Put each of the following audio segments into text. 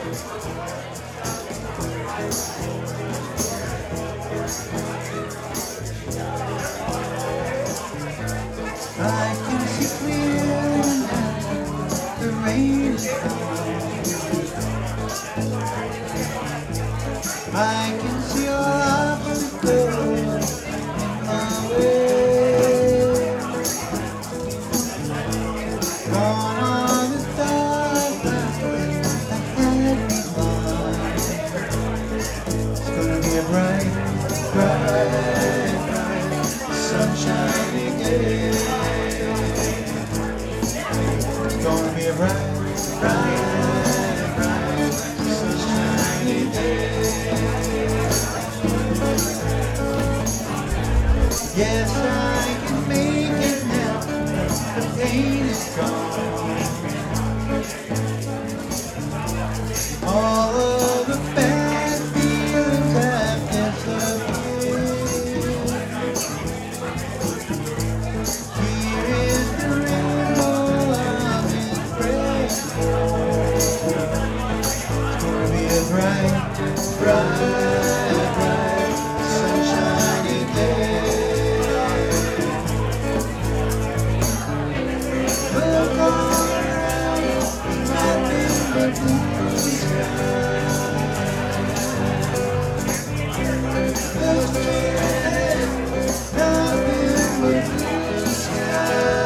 I can see clearly now, the rain is gone. I can see all obstacles in my way. Gone are the dark clouds that had me blind. It's gonna be a bright, bright, bright, sunshiny day. It's gonna be a bright, bright, bright, sunshiny day. Yes, I can make it now. The pain is gone. All of the bad feelings have disappeared. Here is the rainbow I've been praying for. It's gonna be a bright, bright, bright, sunshiny day. Look all around, nothing but blue sky. Look straight ahead, nothing but blue sky.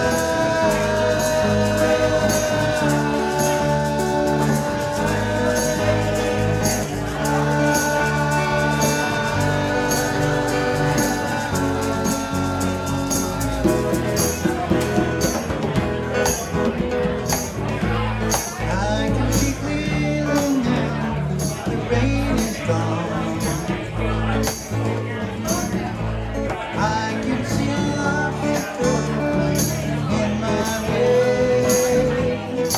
I can see clearly now, the rain is gone. I can see obstacles in my way.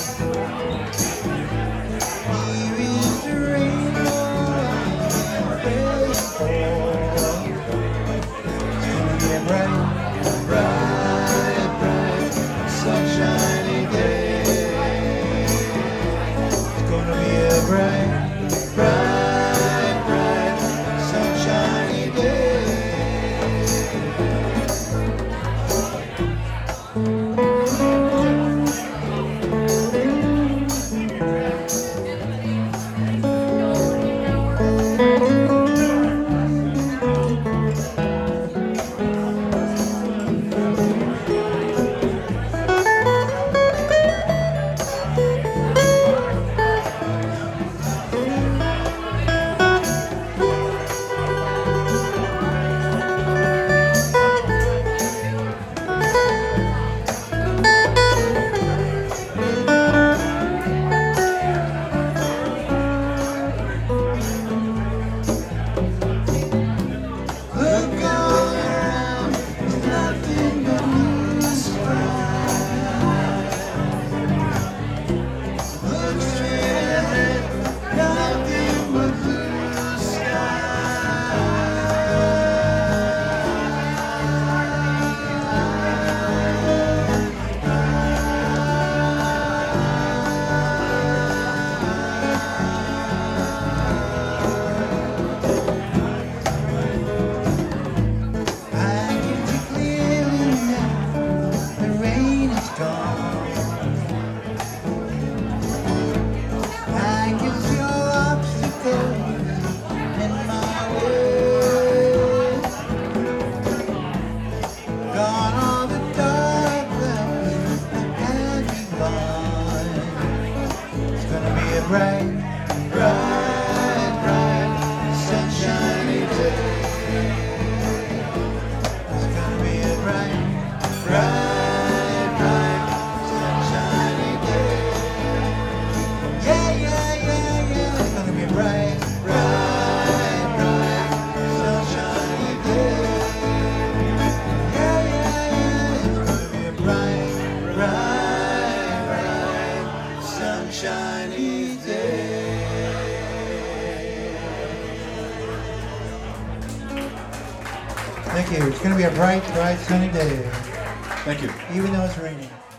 Here is the rainbow I've been praying for. It's gonna be a bright, bright, bright, sunshiny day. It's gonna be a bright, bright, bright, sunshiny day. Look all around, there's nothing but blue sky. Look straight ahead, nothing but blue I can see clearly now, the rain is gone. I can see all obstacles in my way. Gone all the dark clouds that had me blind. It's gonna be a bright, bright, bright, sunshiny day. It's gonna be a bright, bright, bright, sunshiny day. Yeah, yeah, yeah, yeah. It's gonna be a bright, bright, bright, sunshiny day. Yeah, yeah, yeah. It's gonna be a bright, bright, bright, sunshiny day. Thank you. It's going to be a bright, bright, sunny day, Thank you. even though it's raining.